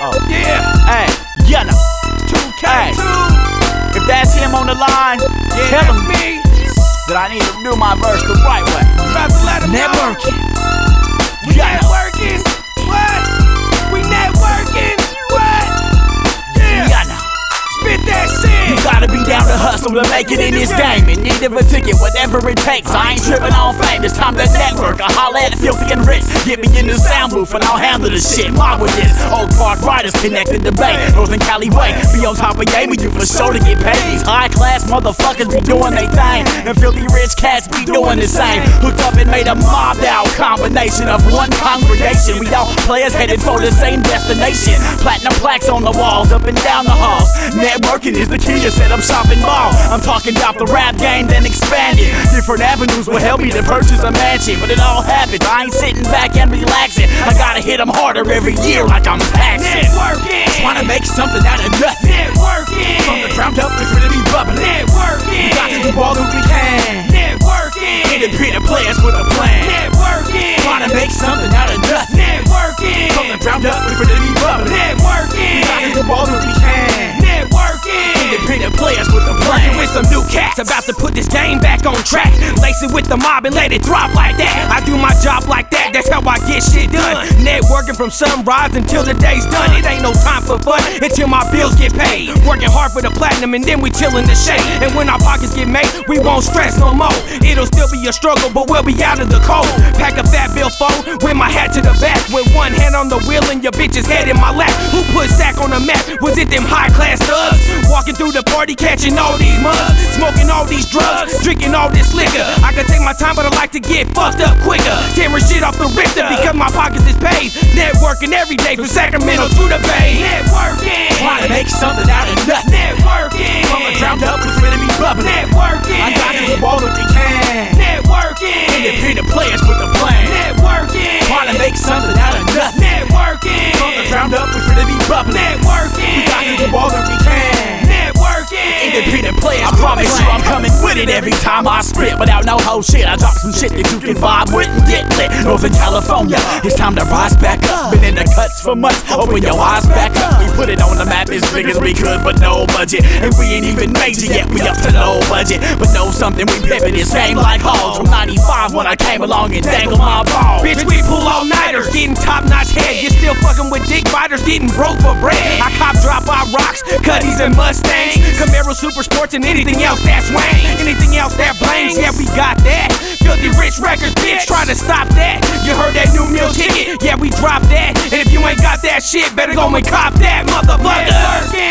Yeah. Hey, you know. 2K2. If that's him on the line, Yeah, tell that's him me. that I need to do my verse the right way. About to let him know. Networking. We networking. What? We networking. What? Yeah. You know. Spit that shit. You gotta be down to hustle to make it in this game. In need of a ticket, whatever it takes. I ain't tripping on fame, it's time to network. I holla at Filthy and Rich. Get me in the sound booth and I'll handle the shit. Mob with this. Oak Park Riders connected debate. Northern Cali way. Be on top of game, you for sure to get paid. These high class motherfuckers be doing they thing. And Filthy Rich cats be doing the same. Hooked up and made a mobbed out combination of one congregation. We all players headed for the same destination. Platinum plaques on the walls, up and down the halls. Networking is the key to set up shop and ball. I'm talking about the rap game, then expand it. Different avenues will help me to purchase a mansion. But it all happens, I ain't sitting back and relaxing. I gotta hit them harder every year like I'm taxing. Networking. Wanna make something out of nothing. Networking. From the ground up, it's gonna be bubbling. Networking. Got to do all that we can. Networking. Independent players with a plan. Networking. Wanna make something out of nothing. Networking. From the ground up, it's gonna be bubbling. Networking. Got to do all that we can. Networking. Independent players with a plan. Working with some new cats, about to put this game back on track. Lace it with the mob and let it drop like that. I do my job like that, that's how I get shit done. Networking from sunrise until the day's done. It ain't no time for fun until my bills get paid. Working hard for the platinum and then we chill in the shade. And when our pockets get made, we won't stress no more. It'll still be a struggle, but we'll be out of the cold. Pack a fat bill phone with my hat to the back, with one hand on the wheel and your bitch's head in my lap. Who put Sack on the map? Was it them high class thugs? Walking through the party, catching all these mugs, smoking all these drugs, drinking all this liquor. I can take my time, but I like to get fucked up quicker. Tearing shit off the Richter because my pockets is paid. Networking every day from Sacramento to the Bay. Networking. Wanna make something out of nothing. Networking. From the ground up, it's gonna be bubbling. Networking. I got to do all that we can. Networking. Independent players with a plan. Networking. Wanna make something out of nothing. Networking. From the ground up, it's gonna be bubbling. Networking. We got to do all that we can. Networking. Independent players, I promise you I'm coming with it every time I spit. Without no whole shit, I drop some shit that you can vibe with and get lit. Northern California, it's time to rise back up. Been in the cuts for months, open your eyes back up. We put it on the map as big as we could, but no budget. And we ain't even major yet, we up to low budget. But know something, we pivot, it's same like hoes. From 95 when I came along and dangled my balls. Bitch, we pull all-nighters, getting top-notch head. You're still fucking with dick biters, getting broke for bread. I cop drop-out rocks, Cuddies and Mustangs, Camaro Super Sports and anything else that's Wayne. Anything else that blames, yeah, we got that. Filthy Rich Records, bitch, try to stop that. You heard that new meal ticket, yeah, we dropped that. And if you ain't got that shit, better go and cop that, motherfucker.